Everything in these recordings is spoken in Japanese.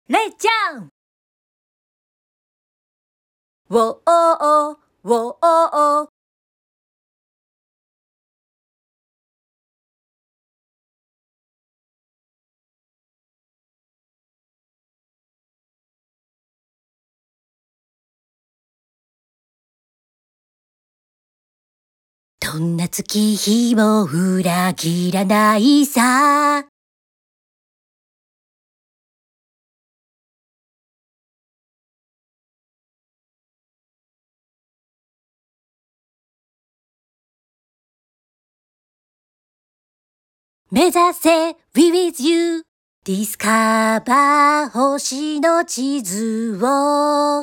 レイちゃん。ウォーおー、ウォーおー。どんな月日も裏切らないさ。目指せ We with you。ディスカバー星の地図を。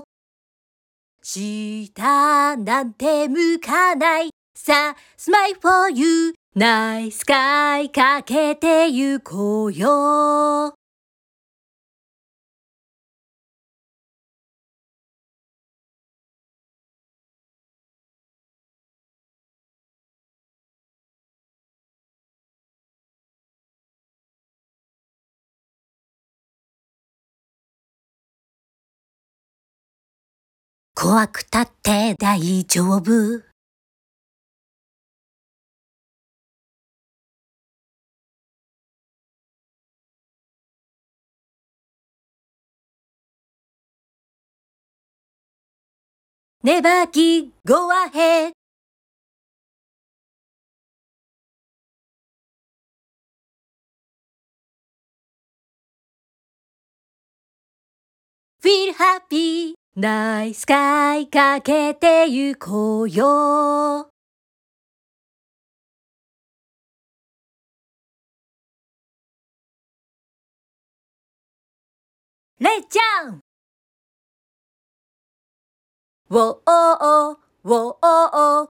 下なんて向かないさ。Smile for you。ナイスカイかけてゆこうよ。怖くたって大丈夫。Never give go ahead。Feel happy。ナイスカイかけてゆこうよ。レイちゃん。ウォーおー、ウォーおー。